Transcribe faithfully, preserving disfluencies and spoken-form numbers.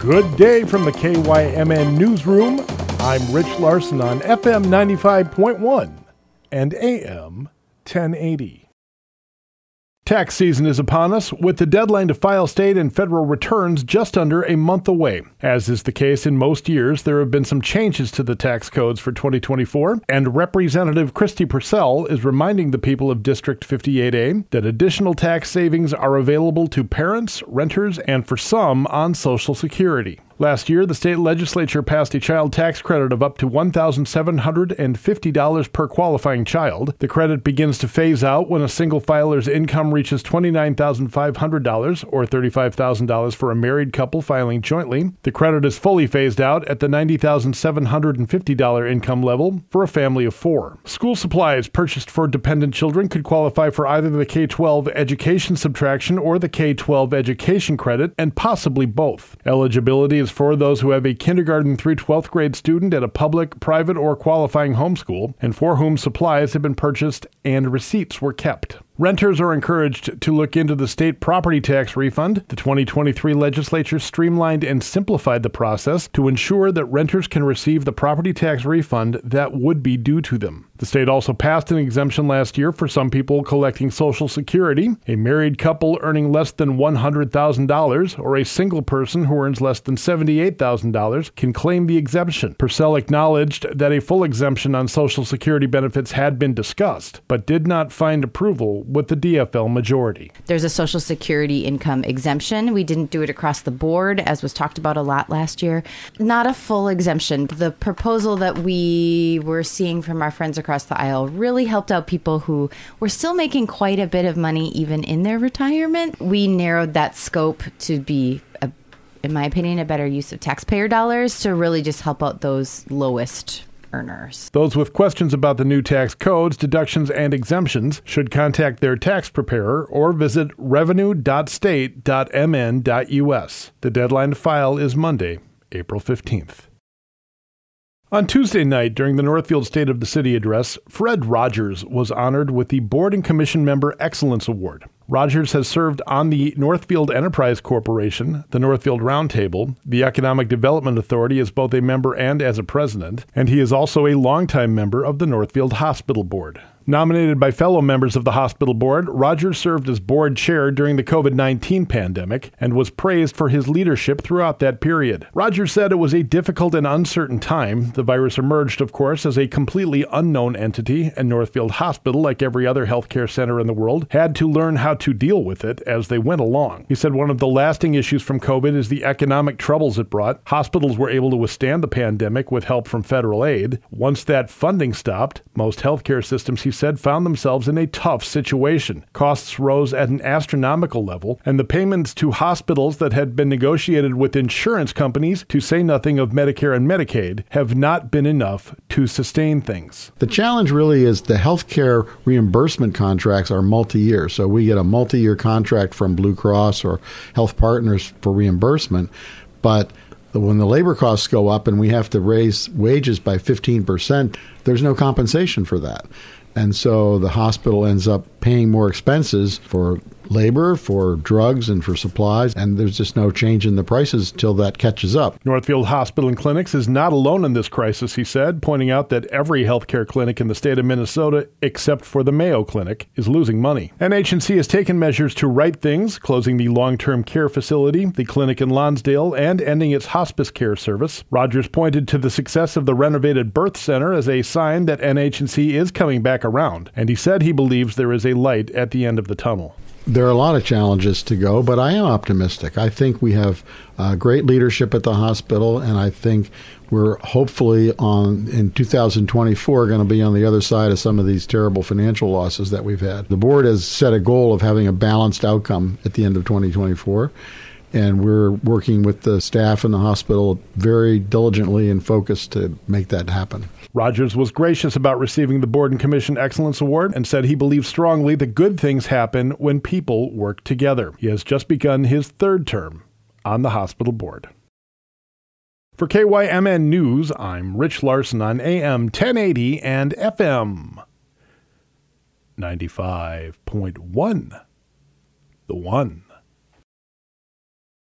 Good day from the K Y M N Newsroom. I'm Rich Larson on F M ninety-five point one and A M ten eighty. Tax season is upon us, with the deadline to file state and federal returns just under a month away. As is the case in most years, there have been some changes to the tax codes for twenty twenty-four, and Representative Christy Purcell is reminding the people of District fifty-eight A that additional tax savings are available to parents, renters, and for some on Social Security. Last year, the state legislature passed a child tax credit of up to one thousand seven hundred fifty dollars per qualifying child. The credit begins to phase out when a single filer's income reaches twenty-nine thousand five hundred dollars or thirty-five thousand dollars for a married couple filing jointly. The credit is fully phased out at the ninety thousand seven hundred fifty dollars income level for a family of four. School supplies purchased for dependent children could qualify for either the K twelve education subtraction or the K twelve education credit, and possibly both. Eligibility is for those who have a kindergarten through twelfth grade student at a public, private, or qualifying homeschool, and for whom supplies have been purchased and receipts were kept. Renters are encouraged to look into the state property tax refund. The twenty twenty-three legislature streamlined and simplified the process to ensure that renters can receive the property tax refund that would be due to them. The state also passed an exemption last year for some people collecting Social Security. A married couple earning less than one hundred thousand dollars or a single person who earns less than seventy-eight thousand dollars can claim the exemption. Purcell acknowledged that a full exemption on Social Security benefits had been discussed, but did not find approval with the D F L majority. There's a Social Security income exemption. We didn't do it across the board, as was talked about a lot last year. Not a full exemption. The proposal that we were seeing from our friends across the aisle really helped out people who were still making quite a bit of money even in their retirement. We narrowed that scope to be, a, in my opinion, a better use of taxpayer dollars to really just help out those lowest earners. Those with questions about the new tax codes, deductions, and exemptions should contact their tax preparer or visit revenue dot state dot m n dot u s. The deadline to file is Monday, April fifteenth. On Tuesday night, during the Northfield State of the City address, Fred Rogers was honored with the Board and Commission Member Excellence Award. Rogers has served on the Northfield Enterprise Corporation, the Northfield Roundtable, the Economic Development Authority as both a member and as a president, and he is also a longtime member of the Northfield Hospital Board. Nominated by fellow members of the hospital board, Rogers served as board chair during the covid nineteen pandemic and was praised for his leadership throughout that period. Rogers said it was a difficult and uncertain time. The virus emerged, of course, as a completely unknown entity, and Northfield Hospital, like every other healthcare center in the world, had to learn how to deal with it as they went along. He said one of the lasting issues from COVID is the economic troubles it brought. Hospitals were able to withstand the pandemic with help from federal aid. Once that funding stopped, most healthcare systems, he said, found themselves in a tough situation. Costs rose at an astronomical level, and the payments to hospitals that had been negotiated with insurance companies, to say nothing of Medicare and Medicaid, have not been enough to sustain things. The challenge really is the healthcare reimbursement contracts are multi-year. So we get a multi-year contract from Blue Cross or Health Partners for reimbursement, but when the labor costs go up and we have to raise wages by fifteen percent, there's no compensation for that. And so the hospital ends up paying more expenses for labor, for drugs, and for supplies, and there's just no change in the prices till that catches up. Northfield Hospital and Clinics is not alone in this crisis, he said, pointing out that every healthcare clinic in the state of Minnesota, except for the Mayo Clinic, is losing money. N H C has taken measures to right things, closing the long-term care facility, the clinic in Lonsdale, and ending its hospice care service. Rogers pointed to the success of the renovated birth center as a sign that N H C is coming back around, and he said he believes there is a light at the end of the tunnel. There are a lot of challenges to go, but I am optimistic. I think we have uh, great leadership at the hospital, and I think we're hopefully on in two thousand twenty-four going to be on the other side of some of these terrible financial losses that we've had. The board has set a goal of having a balanced outcome at the end of twenty twenty-four, and we're working with the staff in the hospital very diligently and focused to make that happen. Rogers was gracious about receiving the Board and Commission Excellence Award and said he believes strongly that good things happen when people work together. He has just begun his third term on the hospital board. For K Y M N News, I'm Rich Larson on A M ten eighty and F M ninety-five point one. The One.